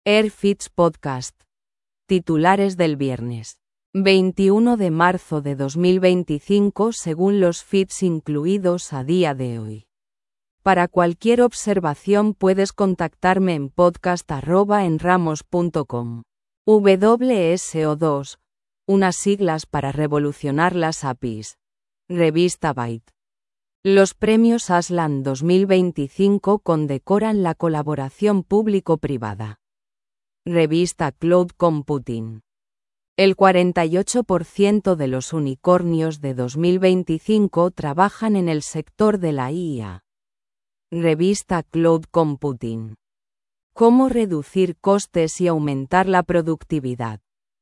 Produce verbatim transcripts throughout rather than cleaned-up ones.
Airfits Podcast. Titulares del viernes veintiuno de marzo de dos mil veinticinco según los feeds incluidos a día de hoy. Para cualquier observación puedes contactarme en podcast arroba enramos punto com. W S O dos, unas siglas para revolucionar las A P Is. Revista Byte. Los premios Aslan dos mil veinticinco condecoran la colaboración público-privada. Revista Cloud Computing. El cuarenta y ocho por ciento de los unicornios de dos mil veinticinco trabajan en el sector de la I A. Revista Cloud Computing. ¿Cómo reducir costes y aumentar la productividad?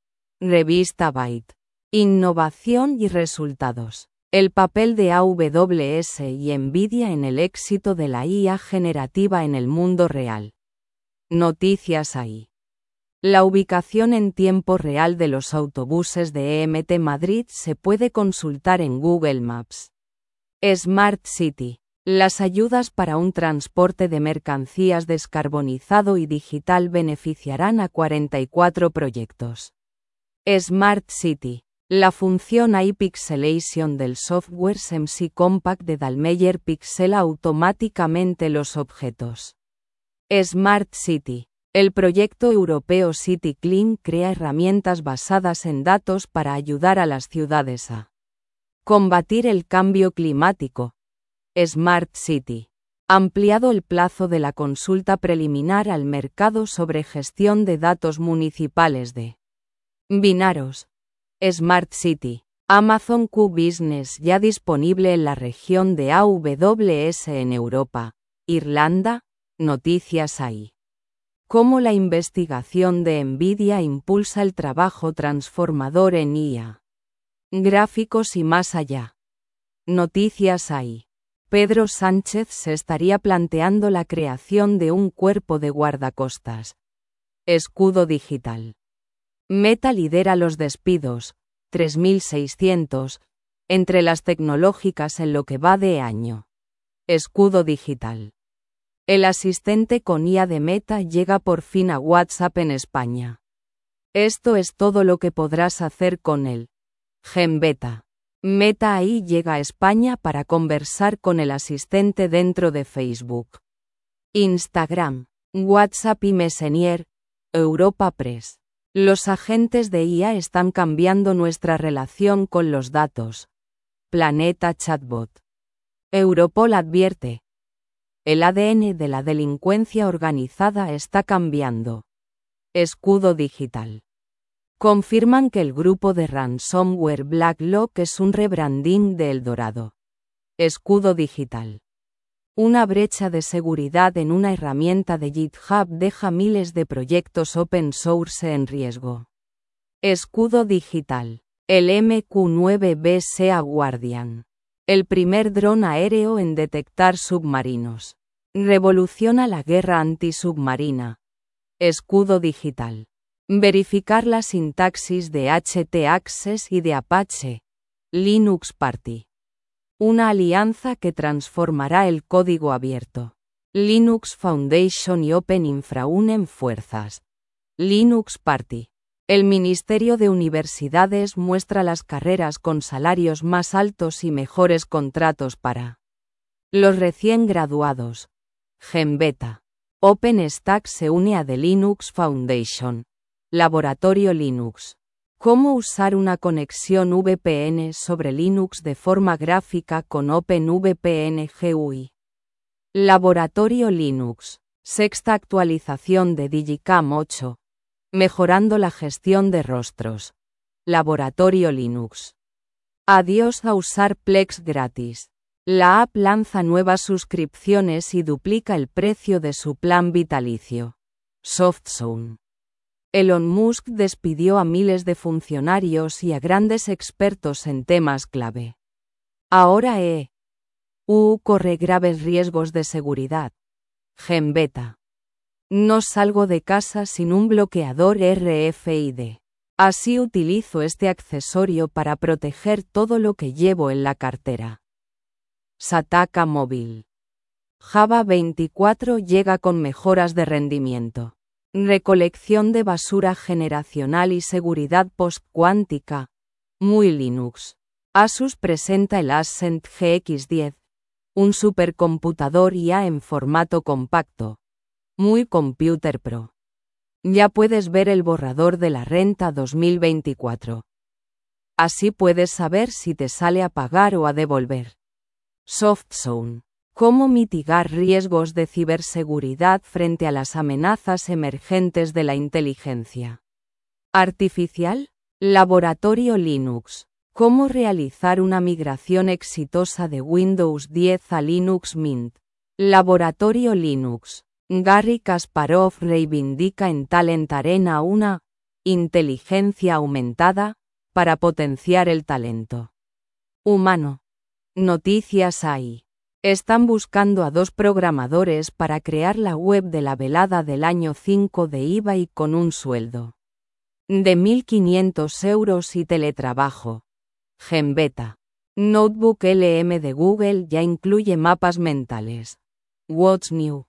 Revista Byte. Innovación y resultados. El papel de A W S y Nvidia en el éxito de la I A generativa en el mundo real. Noticias A I. La ubicación en tiempo real de los autobuses de E M T Madrid se puede consultar en Google Maps. Smart City. Las ayudas para un transporte de mercancías descarbonizado y digital beneficiarán a cuarenta y cuatro proyectos. Smart City. La función Eye Pixelation del software SEMSI Compact de Dallmeyer pixela automáticamente los objetos. Smart City. El proyecto europeo City Clean crea herramientas basadas en datos para ayudar a las ciudades a combatir el cambio climático. Smart City. Ampliado el plazo de la consulta preliminar al mercado sobre gestión de datos municipales de Vinaros. Smart City. Amazon Q Business ya disponible en la región de A W S en Europa, Irlanda. Noticias A I. Cómo la investigación de Nvidia impulsa el trabajo transformador en I A. Gráficos y más allá. Noticias A I. Pedro Sánchez se estaría planteando la creación de un cuerpo de guardacostas. Escudo digital. Meta lidera los despidos, tres mil seiscientos, entre las tecnológicas en lo que va de año. Escudo digital. El asistente con I A de Meta llega por fin a WhatsApp en España. Esto es todo lo que podrás hacer con él. GenBeta. Meta A I llega a España para conversar con el asistente dentro de Facebook, Instagram, WhatsApp y Messenger. Europa Press. Los agentes de I A están cambiando nuestra relación con los datos. Planeta Chatbot. Europol advierte. El A D N de la delincuencia organizada está cambiando. Escudo digital. Confirman que el grupo de ransomware BlackLock es un rebranding de El Dorado. Escudo digital. Una brecha de seguridad en una herramienta de GitHub deja miles de proyectos open source en riesgo. Escudo digital. El M Q nueve B Sea Guardian. El primer dron aéreo en detectar submarinos. Revoluciona la guerra antisubmarina. Escudo digital. Verificar la sintaxis de H T Access y de Apache. Linux Party. Una alianza que transformará el código abierto. Linux Foundation y Open Infra unen fuerzas. Linux Party. El Ministerio de Universidades muestra las carreras con salarios más altos y mejores contratos para los recién graduados. GenBeta. OpenStack se une a The Linux Foundation. Laboratorio Linux. ¿Cómo usar una conexión V P N sobre Linux de forma gráfica con OpenVPN G U I? Laboratorio Linux. Sexta actualización de Digicam ocho. Mejorando la gestión de rostros. Laboratorio Linux. Adiós a usar Plex gratis. La app lanza nuevas suscripciones y duplica el precio de su plan vitalicio. SoftZone. Elon Musk despidió a miles de funcionarios y a grandes expertos en temas clave. Ahora E U corre graves riesgos de seguridad. GenBeta. No salgo de casa sin un bloqueador R F I D. Así utilizo este accesorio para proteger todo lo que llevo en la cartera. Sataka Móvil. Java veinticuatro llega con mejoras de rendimiento. Recolección de basura generacional y seguridad post-cuántica. Muy Linux. Asus presenta el Ascent G X diez, un supercomputador I A en formato compacto. Muy Computer Pro. Ya puedes ver el borrador de la renta dos mil veinticuatro. Así puedes saber si te sale a pagar o a devolver. SoftZone. ¿Cómo mitigar riesgos de ciberseguridad frente a las amenazas emergentes de la inteligencia artificial? Laboratorio Linux. ¿Cómo realizar una migración exitosa de Windows diez a Linux Mint? Laboratorio Linux. Garry Kasparov reivindica en Talent Arena una inteligencia aumentada para potenciar el talento humano. Noticias A I. Están buscando a dos programadores para crear la web de la velada del año cinco de eBay con un sueldo de mil quinientos euros y teletrabajo. Genbeta. Notebook L M de Google ya incluye mapas mentales. What's new?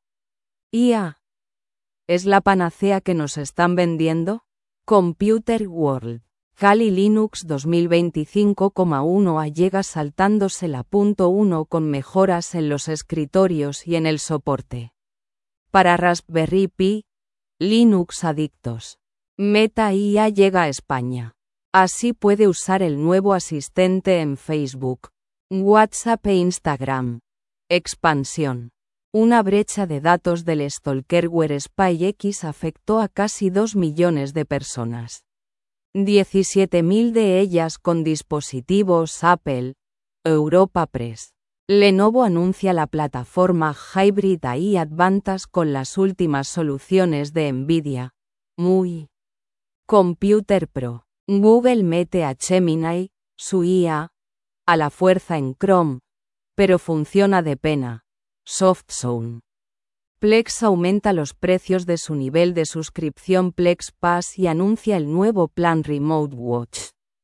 I A. ¿Es la panacea que nos están vendiendo? Computer World. Kali Linux dos mil veinticinco punto uno A llega saltándose la punto uno con mejoras en los escritorios y en el soporte para Raspberry Pi. Linux adictos. Meta I A llega a España. Así puede usar el nuevo asistente en Facebook, WhatsApp e Instagram. Expansión. Una brecha de datos del stalkerware SpyX afectó a casi dos millones de personas. diecisiete mil de ellas con dispositivos Apple. Europa Press. Lenovo anuncia la plataforma Hybrid A I Advantage con las últimas soluciones de Nvidia. Muy Computer Pro. Google mete a Gemini, su I A, a la fuerza en Chrome, pero funciona de pena. SoftZone. Plex aumenta los precios de su nivel de suscripción Plex Pass y anuncia el nuevo plan Remote Watch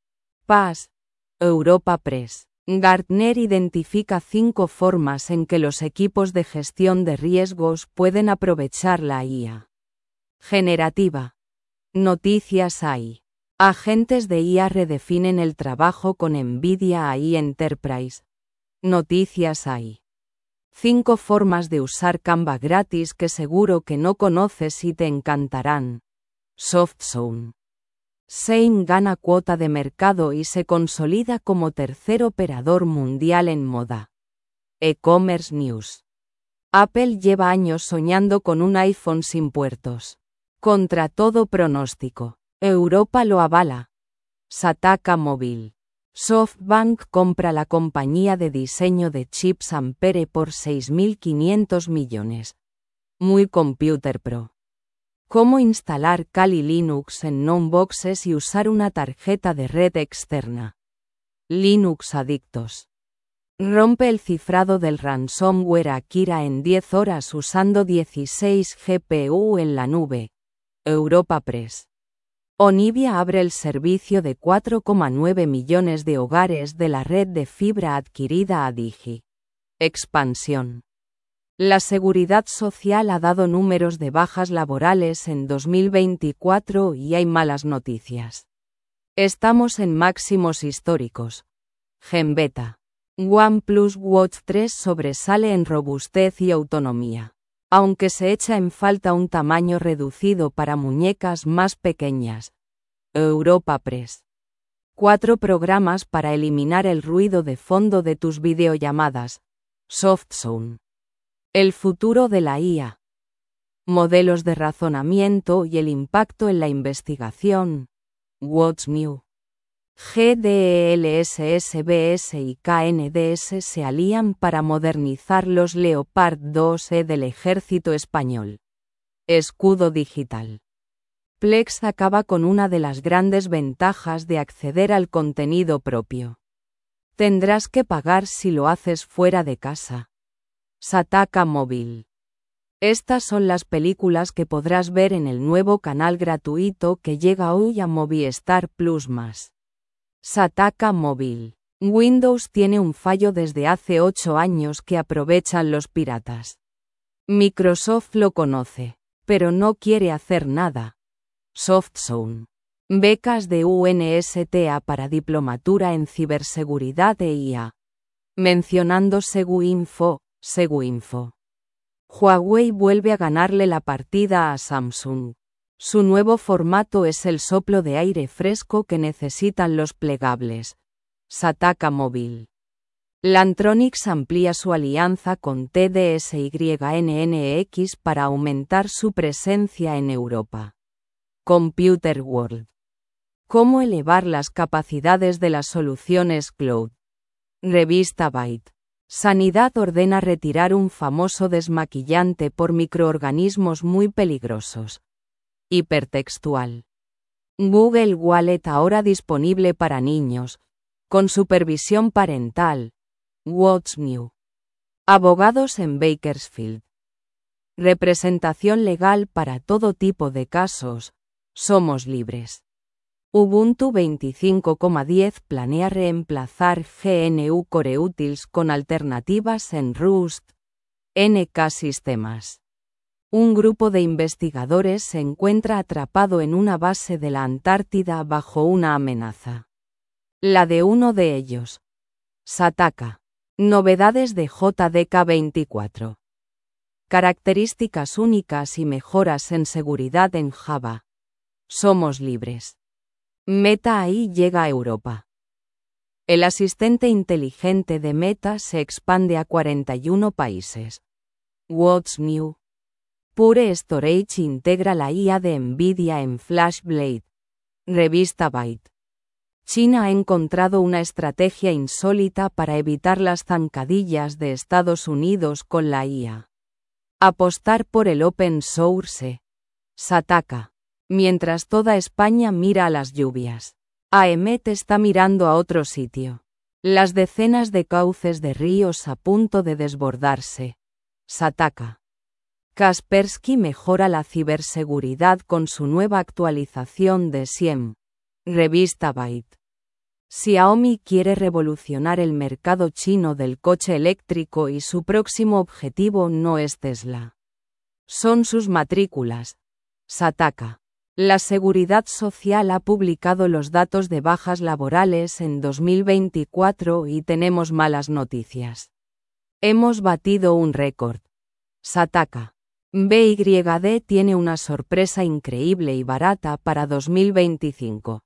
Pass. Europa Press. Gartner identifica cinco formas en que los equipos de gestión de riesgos pueden aprovechar la I A generativa. Noticias A I. Agentes de I A redefinen el trabajo con Nvidia A I Enterprise. Noticias A I. cinco formas de usar Canva gratis que seguro que no conoces y te encantarán. SoftZone. Shein gana cuota de mercado y se consolida como tercer operador mundial en moda. E-commerce News. Apple lleva años soñando con un iPhone sin puertos. Contra todo pronóstico. Europa lo avala. Sataka Móvil. SoftBank compra la compañía de diseño de chips Ampere por seis mil quinientos millones. Muy Computer Pro. Cómo instalar Kali Linux en Gnomeboxes y usar una tarjeta de red externa. Linux adictos. Rompe el cifrado del ransomware Akira en diez horas usando dieciséis G P U en la nube. Europa Press. Onivia abre el servicio de cuatro coma nueve millones de hogares de la red de fibra adquirida a Digi. Expansión. La Seguridad Social ha dado números de bajas laborales en dos mil veinticuatro y hay malas noticias. Estamos en máximos históricos. Genbeta. OnePlus Watch tres sobresale en robustez y autonomía, aunque se echa en falta un tamaño reducido para muñecas más pequeñas. Europa Press. Cuatro programas para eliminar el ruido de fondo de tus videollamadas. SoftZone. El futuro de la I A. Modelos de razonamiento y el impacto en la investigación. What's new? G D E L S S B S y K N D S se alían para modernizar los Leopard dos E del ejército español. Escudo digital. Plex acaba con una de las grandes ventajas de acceder al contenido propio. Tendrás que pagar si lo haces fuera de casa. Sataka Móvil. Estas son las películas que podrás ver en el nuevo canal gratuito que llega hoy a Movistar Plus más. Sataka Móvil. Windows tiene un fallo desde hace ocho años que aprovechan los piratas. Microsoft lo conoce. pero no quiere hacer nada. SoftZone. Becas de U N S T A para diplomatura en ciberseguridad e I A. Mencionando SeguInfo, SeguInfo. Huawei vuelve a ganarle la partida a Samsung. Su nuevo formato es el soplo de aire fresco que necesitan los plegables. Sataka Mobile. Lantronix amplía su alianza con T D S Y N N X para aumentar su presencia en Europa. Computer World. ¿Cómo elevar las capacidades de las soluciones cloud? Revista Byte. Sanidad ordena retirar un famoso desmaquillante por microorganismos muy peligrosos. Hipertextual. Google Wallet ahora disponible para niños, con supervisión parental. What's New. Abogados en Bakersfield. Representación legal para todo tipo de casos. Somos libres. Ubuntu veinticinco punto diez planea reemplazar G N U Core Utils con alternativas en Rust. N K Sistemas. Un grupo de investigadores se encuentra atrapado en una base de la Antártida bajo una amenaza. La de uno de ellos. Sataka. Novedades de J D K veinticuatro. Características únicas y mejoras en seguridad en Java. Somos libres. Meta A I llega a Europa. El asistente inteligente de Meta se expande a cuarenta y uno países. What's New. Pure Storage integra la I A de Nvidia en FlashBlade. Revista Byte. China ha encontrado una estrategia insólita para evitar las zancadillas de Estados Unidos con la I A. Apostar por el open source. Sataka. Mientras toda España mira a las lluvias, A E M E T está mirando a otro sitio. Las decenas de cauces de ríos a punto de desbordarse. Sataka. Kaspersky mejora la ciberseguridad con su nueva actualización de SIEM. Revista Byte. Xiaomi quiere revolucionar el mercado chino del coche eléctrico y su próximo objetivo no es Tesla. Son sus matrículas. Sataka. La Seguridad Social ha publicado los datos de bajas laborales en dos mil veinticuatro y tenemos malas noticias. Hemos batido un récord. Sataka. B Y D tiene una sorpresa increíble y barata para dos mil veinticinco.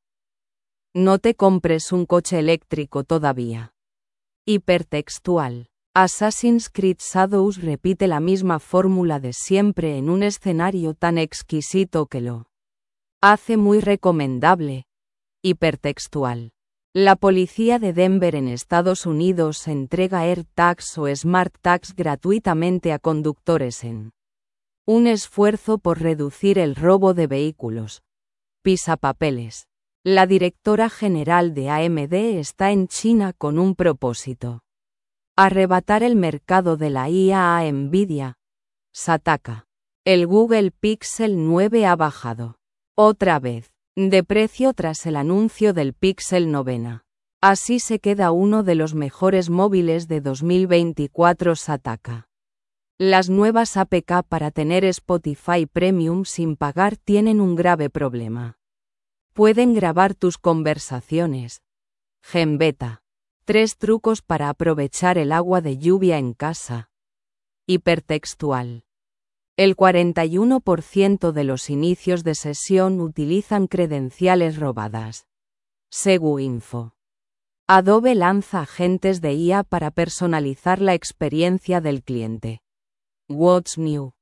No te compres un coche eléctrico todavía. Hipertextual. Assassin's Creed Shadows repite la misma fórmula de siempre en un escenario tan exquisito que lo hace muy recomendable. Hipertextual. La policía de Denver en Estados Unidos entrega AirTags o Smart Tags gratuitamente a conductores en un esfuerzo por reducir el robo de vehículos. Pisapapeles. La directora general de A M D está en China con un propósito. Arrebatar el mercado de la I A a Nvidia. Sataka. El Google Pixel nueve ha bajado. Otra vez. De precio tras el anuncio del Pixel nueve. Así se queda uno de los mejores móviles de dos mil veinticuatro. Sataka. Las nuevas A P K para tener Spotify Premium sin pagar tienen un grave problema. Pueden grabar tus conversaciones. Genbeta. Tres trucos para aprovechar el agua de lluvia en casa. Hipertextual. El cuarenta y uno por ciento de los inicios de sesión utilizan credenciales robadas. SeguInfo. Adobe lanza agentes de I A para personalizar la experiencia del cliente. What's New.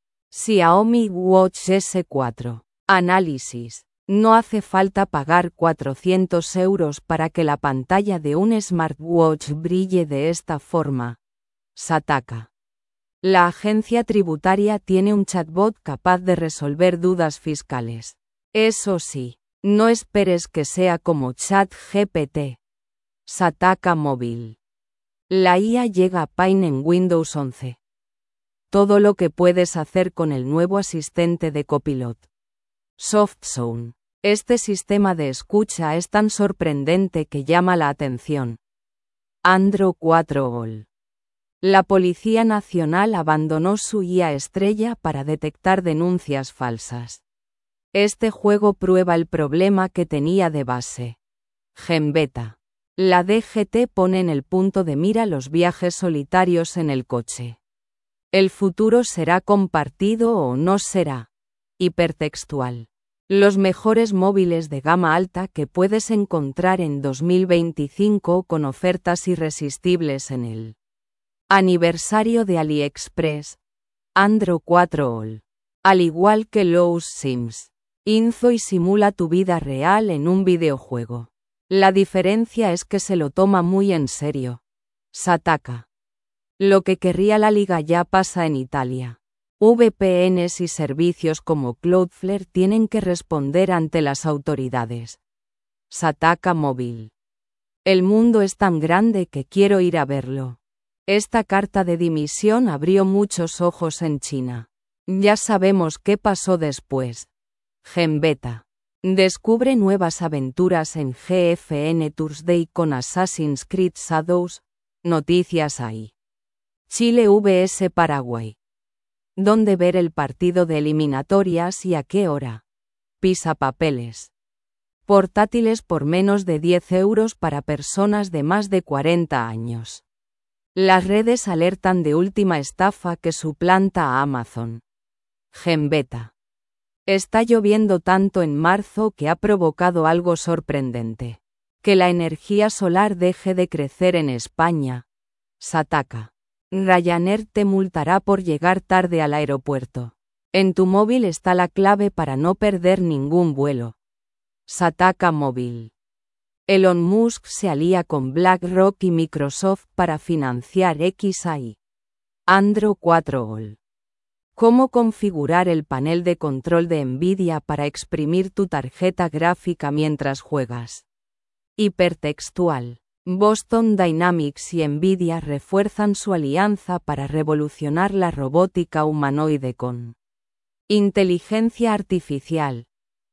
Xiaomi Watch S cuatro. Análisis. No hace falta pagar cuatrocientos euros para que la pantalla de un smartwatch brille de esta forma. Sataka. La agencia tributaria tiene un chatbot capaz de resolver dudas fiscales. Eso sí, no esperes que sea como ChatGPT. Sataka Mobile. La I A llega a Pine en Windows once. Todo lo que puedes hacer con el nuevo asistente de Copilot. SoftZone. Este sistema de escucha es tan sorprendente que llama la atención. Android cuatro All. La Policía Nacional abandonó su I A estrella para detectar denuncias falsas. Este juego prueba el problema que tenía de base. Gembeta. La D G T pone en el punto de mira los viajes solitarios en el coche. El futuro será compartido o no será. Hipertextual. Los mejores móviles de gama alta que puedes encontrar en dos mil veinticinco con ofertas irresistibles en el aniversario de AliExpress. Android cuatro All. Al igual que Lowe's Sims, Inzo y simula tu vida real en un videojuego. La diferencia es que se lo toma muy en serio. Sataka. Lo que querría la liga ya pasa en Italia. V P Ns y servicios como Cloudflare tienen que responder ante las autoridades. Sataka Móvil. El mundo es tan grande que quiero ir a verlo. Esta carta de dimisión abrió muchos ojos en China. Ya sabemos qué pasó después. Gembeta. Descubre nuevas aventuras en G F N Thursday con Assassin's Creed Shadows. Noticias ahí. Chile versus Paraguay. ¿Dónde ver el partido de eliminatorias y a qué hora? Pisapapeles. Portátiles por menos de diez euros para personas de más de cuarenta años. Las redes alertan de última estafa que suplanta a Amazon. Gembeta. Está lloviendo tanto en marzo que ha provocado algo sorprendente. Que la energía solar deje de crecer en España. Sataka. Ryanair te multará por llegar tarde al aeropuerto. En tu móvil está la clave para no perder ningún vuelo. Sataka Móvil. Elon Musk se alía con BlackRock y Microsoft para financiar X A I. Android cuatro All. ¿Cómo configurar el panel de control de Nvidia para exprimir tu tarjeta gráfica mientras juegas? Hipertextual. Boston Dynamics y Nvidia refuerzan su alianza para revolucionar la robótica humanoide con inteligencia artificial.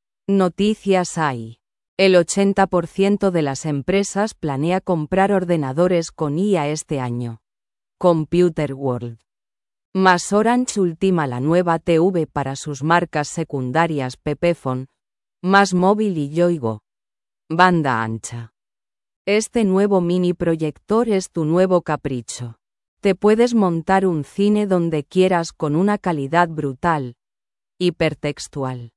Noticias hay. El ochenta por ciento de las empresas planea comprar ordenadores con I A este año. Computer World. Más Orange ultima la nueva T V para sus marcas secundarias Pepephone, Más Móvil y Yoigo. Banda ancha. Este nuevo mini proyector es tu nuevo capricho. Te puedes montar un cine donde quieras con una calidad brutal. Hipertextual.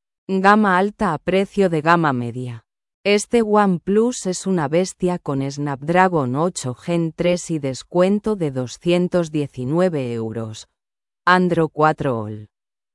Gama alta a precio de gama media. Este OnePlus es una bestia con Snapdragon ocho Gen tres y descuento de doscientos diecinueve euros. Android cuatro All.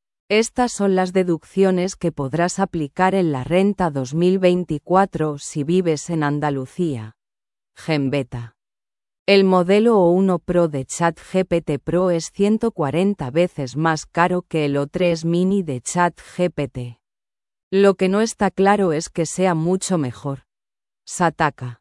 Estas son las deducciones que podrás aplicar en la renta dos mil veinticuatro si vives en Andalucía. Gembeta. El modelo O uno Pro de ChatGPT Pro es ciento cuarenta veces más caro que el O tres Mini de ChatGPT. Lo que no está claro es que sea mucho mejor. Sataka.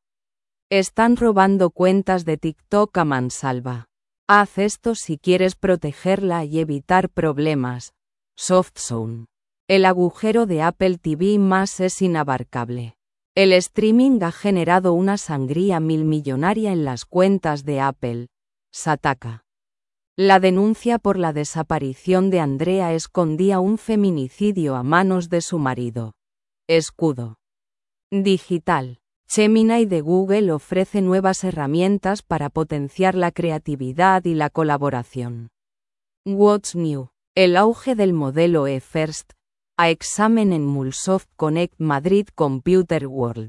Están robando cuentas de TikTok a mansalva. Haz esto si quieres protegerla y evitar problemas. SoftZone. El agujero de Apple T V más es inabarcable. El streaming ha generado una sangría milmillonaria en las cuentas de Apple. Sataka. La denuncia por la desaparición de Andrea escondía un feminicidio a manos de su marido. Escudo. Digital. Gemini de Google ofrece nuevas herramientas para potenciar la creatividad y la colaboración. What's New. El auge del modelo E-First. A examen en Mulsoft Connect Madrid Computer World.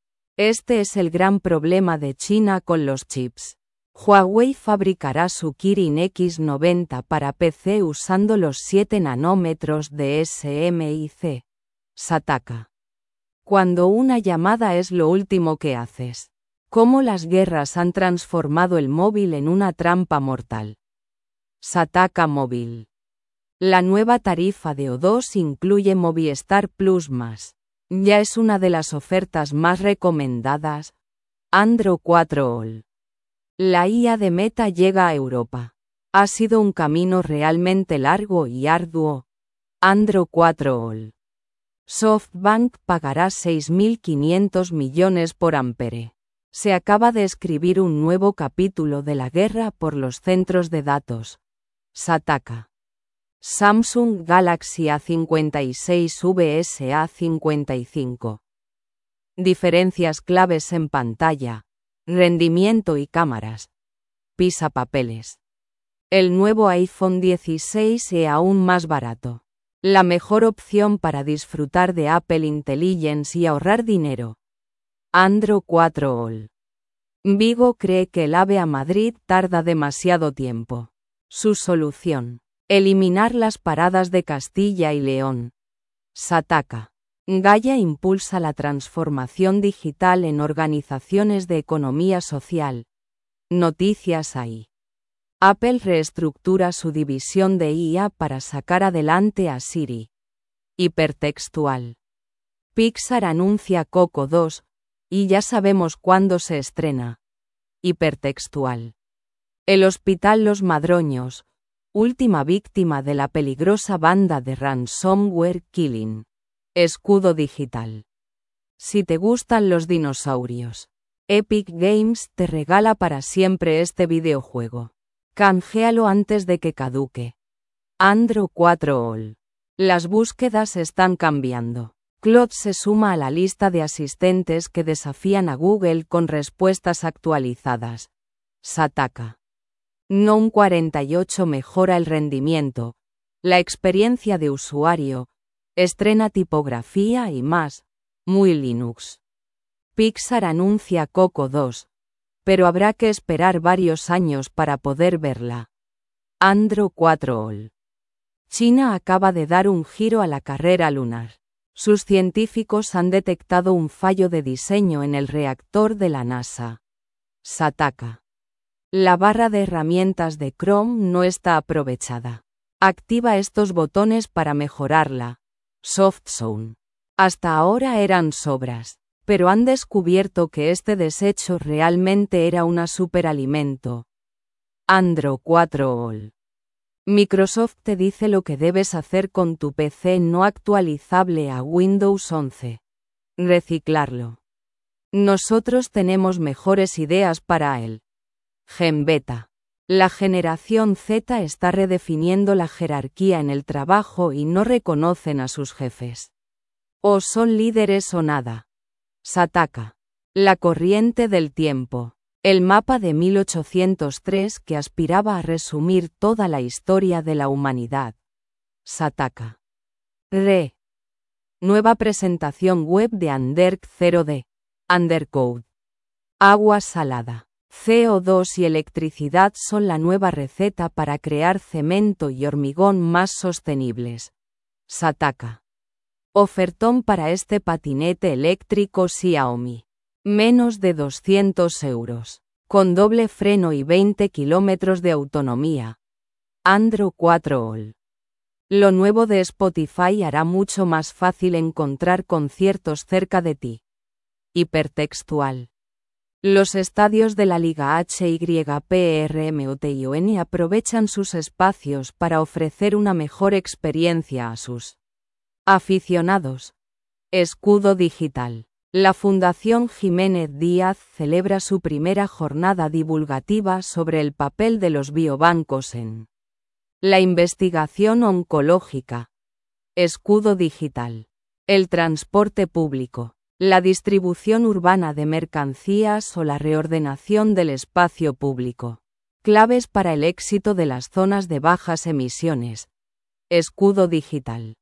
Este es el gran problema de China con los chips. Huawei fabricará su Kirin X noventa para P C usando los siete nanómetros de S M I C. Sataka. Cuando una llamada es lo último que haces. Cómo las guerras han transformado el móvil en una trampa mortal. Sataka Móvil. La nueva tarifa de O dos incluye Movistar Plus más. Ya es una de las ofertas más recomendadas. Android cuatro All. La I A de Meta llega a Europa. Ha sido un camino realmente largo y arduo. Android cuatro All. SoftBank pagará seis mil quinientos millones por Ampere. Se acaba de escribir un nuevo capítulo de la guerra por los centros de datos. Sataka. Samsung Galaxy A cincuenta y seis vs A cincuenta y cinco. Diferencias claves en pantalla, rendimiento y cámaras. Pisapapeles. El nuevo iPhone dieciséis es aún más barato. La mejor opción para disfrutar de Apple Intelligence y ahorrar dinero. Android cuatro All. Vigo cree que el AVE a Madrid tarda demasiado tiempo. Su solución: eliminar las paradas de Castilla y León. Sataka. Gaia impulsa la transformación digital en organizaciones de economía social. Noticias ahí. Apple reestructura su división de I A para sacar adelante a Siri. Hipertextual. Pixar anuncia Coco dos, y ya sabemos cuándo se estrena. Hipertextual. El Hospital Los Madroños, última víctima de la peligrosa banda de ransomware Killing. Escudo digital. Si te gustan los dinosaurios, Epic Games te regala para siempre este videojuego. Canjealo antes de que caduque. Android cuatro All. Las búsquedas están cambiando. Claude se suma a la lista de asistentes que desafían a Google con respuestas actualizadas. Sataka. Gnome cuarenta y ocho mejora el rendimiento, la experiencia de usuario, estrena tipografía y más. Muy Linux. Pixar anuncia Coco dos, pero habrá que esperar varios años para poder verla. Android cuatro All. China acaba de dar un giro a la carrera lunar. Sus científicos han detectado un fallo de diseño en el reactor de la NASA. Sataka. La barra de herramientas de Chrome no está aprovechada. Activa estos botones para mejorarla. SoftZone. Hasta ahora eran sobras, pero han descubierto que este desecho realmente era un superalimento. Android cuatro All. Microsoft te dice lo que debes hacer con tu P C no actualizable a Windows once. Reciclarlo. Nosotros tenemos mejores ideas para él. GenBeta. La generación Z está redefiniendo la jerarquía en el trabajo y no reconocen a sus jefes. O son líderes o nada. Sataka. La corriente del tiempo. El mapa de mil ochocientos tres que aspiraba a resumir toda la historia de la humanidad. Sataka. Re. Nueva presentación web de Underk cero D. Undercode. Agua salada. C O dos y electricidad son la nueva receta para crear cemento y hormigón más sostenibles. Sataka. Ofertón para este patinete eléctrico Xiaomi. Menos de doscientos euros. Con doble freno y veinte kilómetros de autonomía. Android cuatro All. Lo nuevo de Spotify hará mucho más fácil encontrar conciertos cerca de ti. Hipertextual. Los estadios de la Liga H Y P R M O T I O N aprovechan sus espacios para ofrecer una mejor experiencia a sus aficionados. Escudo digital. La Fundación Jiménez Díaz celebra su primera jornada divulgativa sobre el papel de los biobancos en la investigación oncológica. Escudo digital. El transporte público, la distribución urbana de mercancías o la reordenación del espacio público. Claves para el éxito de las zonas de bajas emisiones. Escudo digital.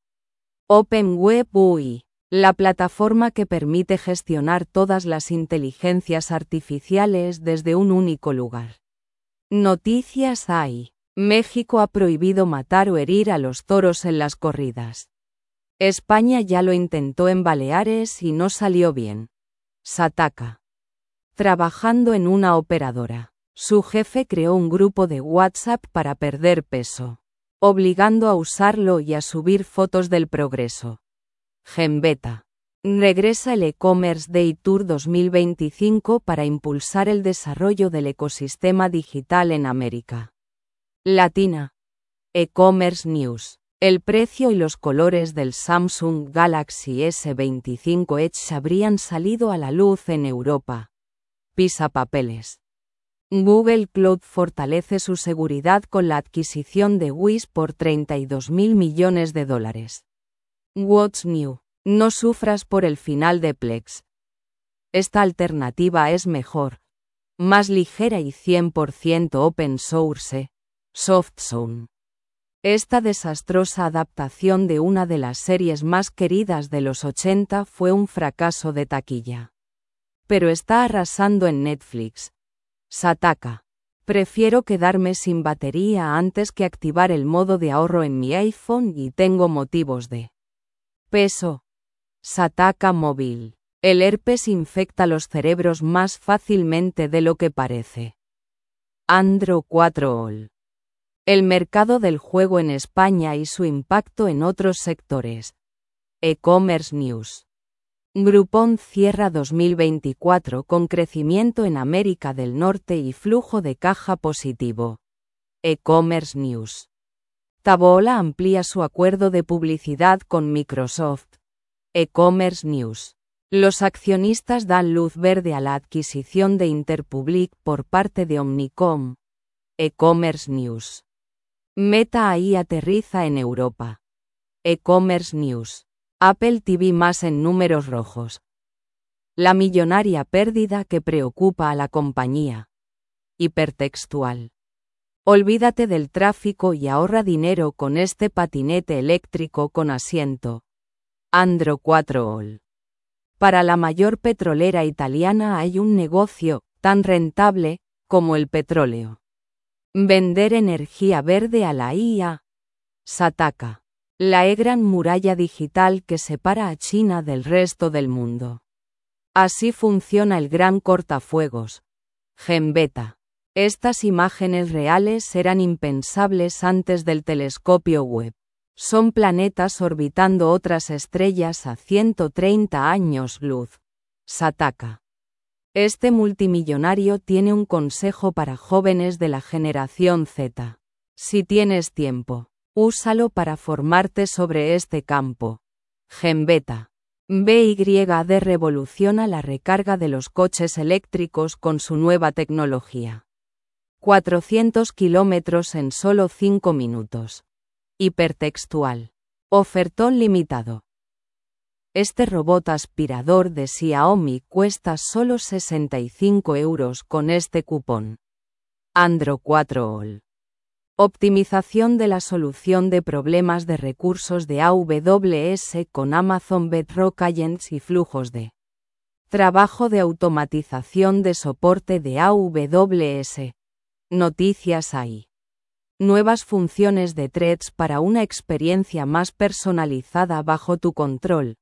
OpenWeb U I. La plataforma que permite gestionar todas las inteligencias artificiales desde un único lugar. Noticias hay. México ha prohibido matar o herir a los toros en las corridas. España ya lo intentó en Baleares y no salió bien. Sataka. Trabajando en una operadora, su jefe creó un grupo de WhatsApp para perder peso, obligando a usarlo y a subir fotos del progreso. GenBeta. Regresa el E-Commerce Day Tour dos mil veinticinco para impulsar el desarrollo del ecosistema digital en América Latina. E-Commerce News. El precio y los colores del Samsung Galaxy S veinticinco Edge habrían salido a la luz en Europa. Pisapapeles. Google Cloud fortalece su seguridad con la adquisición de Wiz por treinta y dos mil millones de dólares. What's new? No sufras por el final de Plex. Esta alternativa es mejor, más ligera y cien por ciento open source. Softzone. Esta desastrosa adaptación de una de las series más queridas de los ochenta fue un fracaso de taquilla. Pero está arrasando en Netflix. Sataka. Prefiero quedarme sin batería antes que activar el modo de ahorro en mi iPhone y tengo motivos de peso. Sataka móvil. El herpes infecta los cerebros más fácilmente de lo que parece. Andro cuatro All. El mercado del juego en España y su impacto en otros sectores. E-commerce News. Groupon cierra dos mil veinticuatro con crecimiento en América del Norte y flujo de caja positivo. E-commerce News. Taboola amplía su acuerdo de publicidad con Microsoft. E-commerce News. Los accionistas dan luz verde a la adquisición de Interpublic por parte de Omnicom. E-commerce News. Meta A I aterriza en Europa. E-commerce News. Apple T V más en números rojos. La millonaria pérdida que preocupa a la compañía. Hipertextual. Olvídate del tráfico y ahorra dinero con este patinete eléctrico con asiento. Andro cuatro All. Para la mayor petrolera italiana hay un negocio tan rentable como el petróleo. Vender energía verde a la I A. Sataka. La gran muralla digital que separa a China del resto del mundo. Así funciona el gran cortafuegos. Gembeta. Estas imágenes reales eran impensables antes del telescopio Webb. Son planetas orbitando otras estrellas a ciento treinta años luz. Sataka. Este multimillonario tiene un consejo para jóvenes de la generación Z. Si tienes tiempo, úsalo para formarte sobre este campo. Gembeta. B Y D revoluciona la recarga de los coches eléctricos con su nueva tecnología. cuatrocientos kilómetros en solo cinco minutos. Hipertextual. Ofertón limitado. Este robot aspirador de Xiaomi cuesta solo sesenta y cinco euros con este cupón. Andro cuatro All. Optimización de la solución de problemas de recursos de A W S con Amazon Bedrock Agents y flujos de trabajo de automatización de soporte de A W S. Noticias A I. Nuevas funciones de threads para una experiencia más personalizada bajo tu control.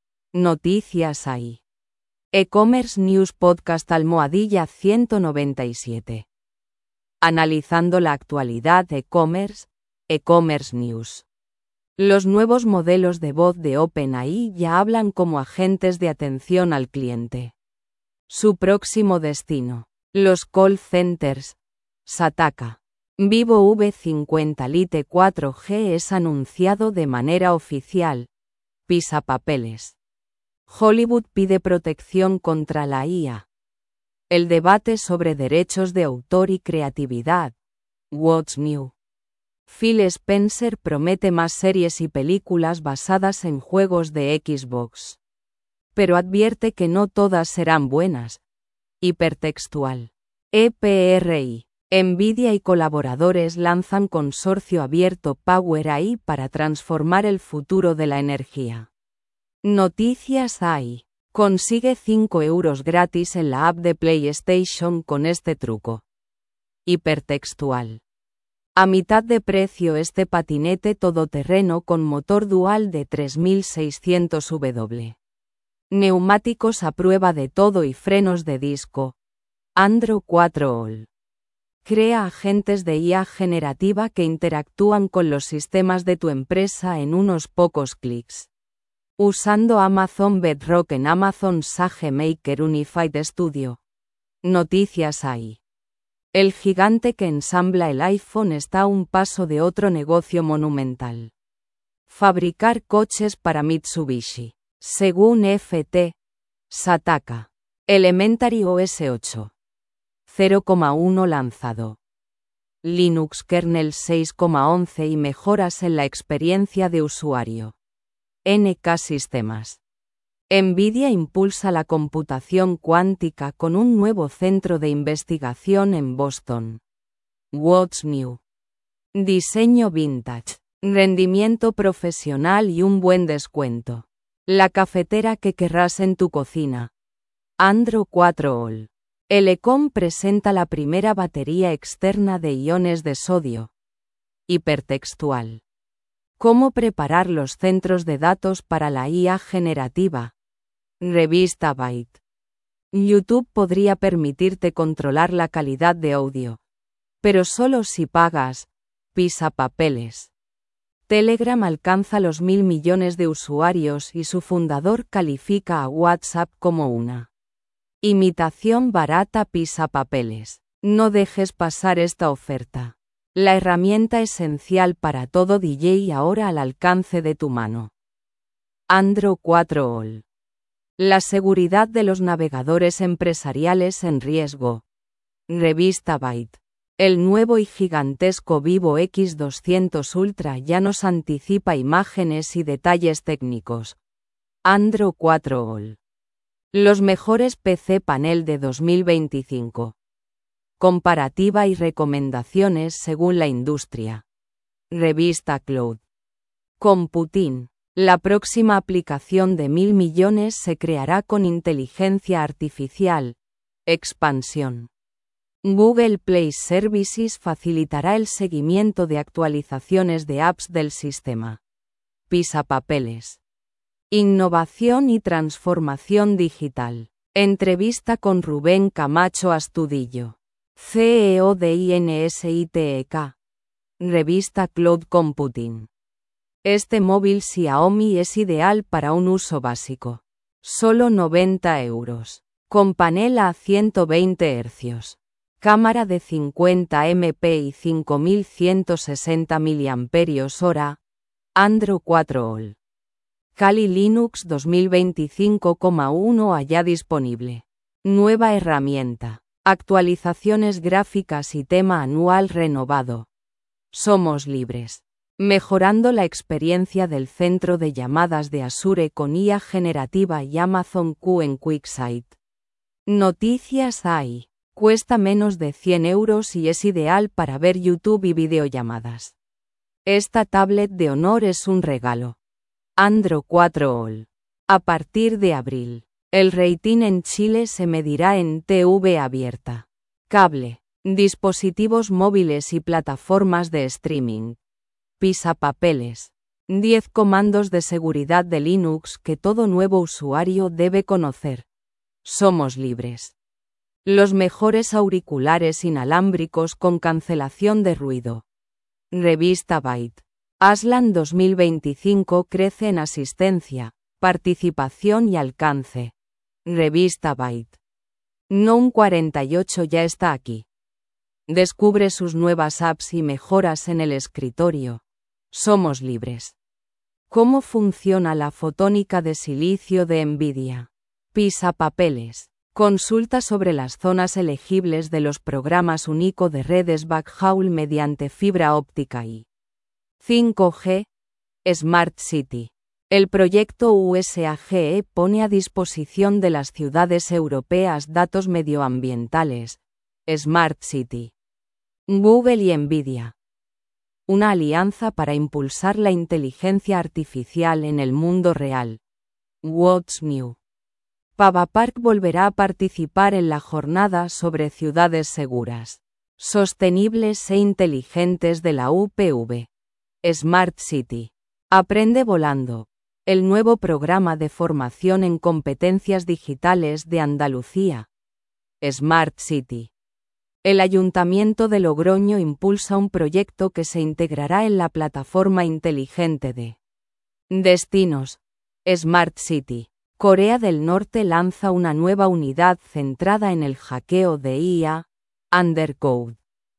Noticias A I. E-commerce News Podcast almohadilla ciento noventa y siete. Analizando la actualidad de e-commerce, E-commerce News. Los nuevos modelos de voz de OpenAI ya hablan como agentes de atención al cliente. Su próximo destino. Los call centers. Sataka. Vivo V cincuenta Lite cuatro G es anunciado de manera oficial. Pisapapeles. Hollywood pide protección contra la I A. El debate sobre derechos de autor y creatividad. What's new? Phil Spencer promete más series y películas basadas en juegos de Xbox. Pero advierte que no todas serán buenas. Hipertextual. E P R I. Nvidia y colaboradores lanzan consorcio abierto Power A I para transformar el futuro de la energía. Noticias A I. Consigue cinco euros gratis en la app de PlayStation con este truco. Hipertextual. A mitad de precio este patinete todoterreno con motor dual de tres mil seiscientos watt. Neumáticos a prueba de todo y frenos de disco. Andro cuatro All. Crea agentes de I A generativa que interactúan con los sistemas de tu empresa en unos pocos clics. Usando Amazon Bedrock en Amazon SageMaker Unified Studio. Noticias A I. El gigante que ensambla el iPhone está a un paso de otro negocio monumental. Fabricar coches para Mitsubishi. Según F T. Sataka. Elementary O S ocho punto cero punto uno lanzado. Linux kernel seis punto once y mejoras en la experiencia de usuario. N K Sistemas. NVIDIA impulsa la computación cuántica con un nuevo centro de investigación en Boston. What's new? Diseño vintage, rendimiento profesional y un buen descuento. La cafetera que querrás en tu cocina. Andro cuatro All. Elecom presenta la primera batería externa de iones de sodio. Hipertextual. ¿Cómo preparar los centros de datos para la I A generativa? Revista Byte. YouTube podría permitirte controlar la calidad de audio. Pero solo si pagas. Pisapapeles. Telegram alcanza los mil millones de usuarios y su fundador califica a WhatsApp como una imitación barata. Pisapapeles. No dejes pasar esta oferta. La herramienta esencial para todo D J ahora al alcance de tu mano. Andro cuatro All. La seguridad de los navegadores empresariales en riesgo. Revista Byte. El nuevo y gigantesco Vivo X doscientos Ultra ya nos anticipa imágenes y detalles técnicos. Andro cuatro All. Los mejores P C panel de dos mil veinticinco. Comparativa y recomendaciones según la industria. Revista Cloud. Computing. La próxima aplicación de mil millones se creará con inteligencia artificial. Expansión. Google Play Services facilitará el seguimiento de actualizaciones de apps del sistema. Pisapapeles. Innovación y transformación digital. Entrevista con Rubén Camacho Astudillo, C E O de INSITEK. Revista Cloud Computing. Este móvil Xiaomi es ideal para un uso básico. Solo noventa euros. Con panel a ciento veinte hercios. Cámara de cincuenta megapíxeles y cinco mil ciento sesenta miliamperios hora. Andro cuatro All. Kali Linux dos mil veinticinco punto uno ya disponible. Nueva herramienta. Actualizaciones gráficas y tema anual renovado. Somos libres. Mejorando la experiencia del centro de llamadas de Azure con I A generativa y Amazon Q en QuickSight. Noticias hay. Cuesta menos de cien euros y es ideal para ver YouTube y videollamadas. Esta tablet de honor es un regalo. Andro cuatro All. A partir de abril, el rating en Chile se medirá en T V abierta, cable, dispositivos móviles y plataformas de streaming. Pisapapeles. diez comandos de seguridad de Linux que todo nuevo usuario debe conocer. Somos libres. Los mejores auriculares inalámbricos con cancelación de ruido. Revista Byte. Aslan dos mil veinticinco crece en asistencia, participación y alcance. Revista Byte. GNOME cuarenta y ocho ya está aquí. Descubre sus nuevas apps y mejoras en el escritorio. Somos libres. ¿Cómo funciona la fotónica de silicio de NVIDIA? Pisapapeles. Consulta sobre las zonas elegibles de los programas único de redes backhaul mediante fibra óptica y cinco G. Smart City. El proyecto U S A G E pone a disposición de las ciudades europeas datos medioambientales. Smart City. Google y NVIDIA. Una alianza para impulsar la inteligencia artificial en el mundo real. What's new? Pavapark volverá a participar en la jornada sobre ciudades seguras, sostenibles e inteligentes de la U P V. Smart City. Aprende volando. El nuevo programa de formación en competencias digitales de Andalucía. Smart City. El Ayuntamiento de Logroño impulsa un proyecto que se integrará en la plataforma inteligente de destinos. Smart City. Corea del Norte lanza una nueva unidad centrada en el hackeo de I A, Undercode.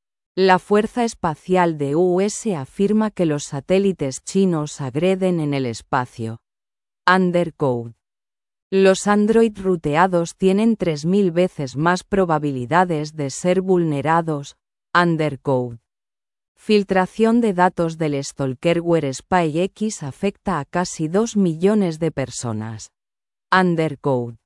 La Fuerza Espacial de U S afirma que los satélites chinos agreden en el espacio. Undercode. Los Android ruteados tienen tres mil veces más probabilidades de ser vulnerados. Undercode. Filtración de datos del stalkerware SpyX afecta a casi dos millones de personas. Undercode.